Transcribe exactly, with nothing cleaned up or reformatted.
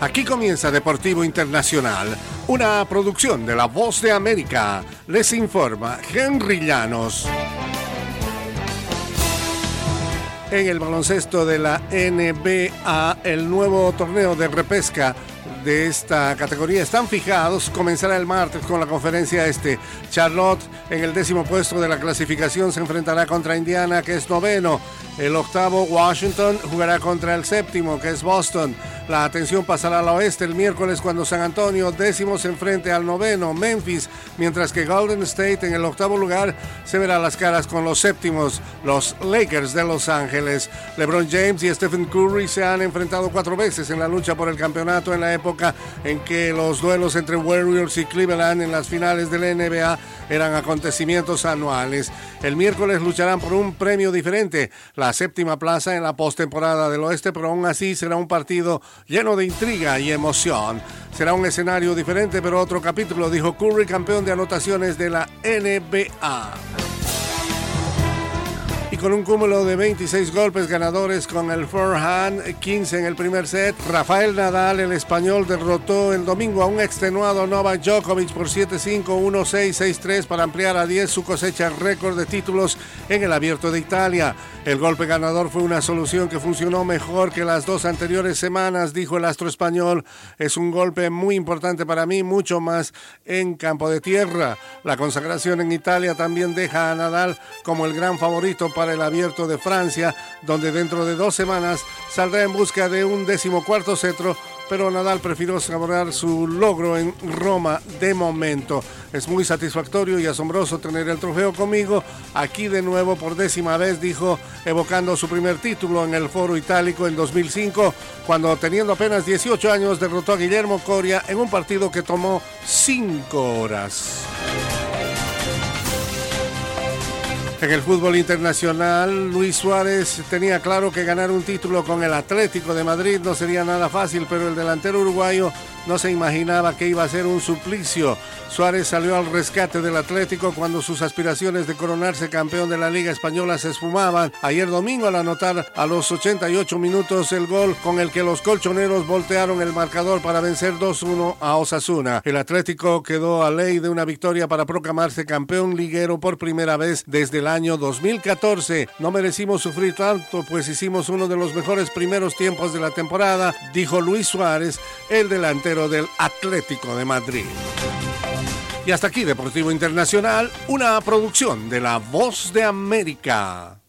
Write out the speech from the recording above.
Aquí comienza Deportivo Internacional, una producción de La Voz de América. Les informa Henry Llanos. En el baloncesto de la N B A, el nuevo torneo de repesca de esta categoría están fijados. Comenzará el martes con la conferencia este. Charlotte, en el décimo puesto de la clasificación, se enfrentará contra Indiana, que es noveno. El octavo, Washington, jugará contra el séptimo, que es Boston. La atención pasará al oeste el miércoles, cuando San Antonio, décimo, se enfrente al noveno, Memphis, mientras que Golden State, en el octavo lugar, se verá las caras con los séptimos, los Lakers de Los Ángeles. LeBron James y Stephen Curry se han enfrentado cuatro veces en la lucha por el campeonato, en la época en que los duelos entre Warriors y Cleveland en las finales de la N B A eran acontecimientos anuales. El miércoles lucharán por un premio diferente, la séptima plaza en la postemporada del oeste, pero aún así será un partido lleno de intriga y emoción. Será un escenario diferente, pero otro capítulo, dijo Curry, campeón de anotaciones de la N B A. Y con un cúmulo de veintiséis golpes ganadores con el forehand, quince en el primer set, Rafael Nadal, el español, derrotó el domingo a un extenuado Novak Djokovic por siete cinco, uno seis, seis tres para ampliar a diez su cosecha récord de títulos en el Abierto de Italia. El golpe ganador fue una solución que funcionó mejor que las dos anteriores semanas, dijo el astro español. Es un golpe muy importante para mí, mucho más en campo de tierra. La consagración en Italia también deja a Nadal como el gran favorito para para el Abierto de Francia, donde dentro de dos semanas saldrá en busca de un decimocuarto cetro, pero Nadal prefirió saborear su logro en Roma de momento. Es muy satisfactorio y asombroso tener el trofeo conmigo aquí de nuevo por décima vez, dijo, evocando su primer título en el Foro Itálico en dos mil cinco, cuando teniendo apenas dieciocho años derrotó a Guillermo Coria en un partido que tomó cinco horas. En el fútbol internacional, Luis Suárez tenía claro que ganar un título con el Atlético de Madrid no sería nada fácil, pero el delantero uruguayo no se imaginaba que iba a ser un suplicio. Suárez salió al rescate del Atlético cuando sus aspiraciones de coronarse campeón de la Liga Española se esfumaban. Ayer domingo, al anotar a los ochenta y ocho minutos el gol con el que los colchoneros voltearon el marcador para vencer dos uno a Osasuna. El Atlético quedó a ley de una victoria para proclamarse campeón liguero por primera vez desde el año dos mil catorce. No merecimos sufrir tanto, pues hicimos uno de los mejores primeros tiempos de la temporada, dijo Luis Suárez, el delantero del Atlético de Madrid. Y hasta aquí Deportivo Internacional, una producción de La Voz de América.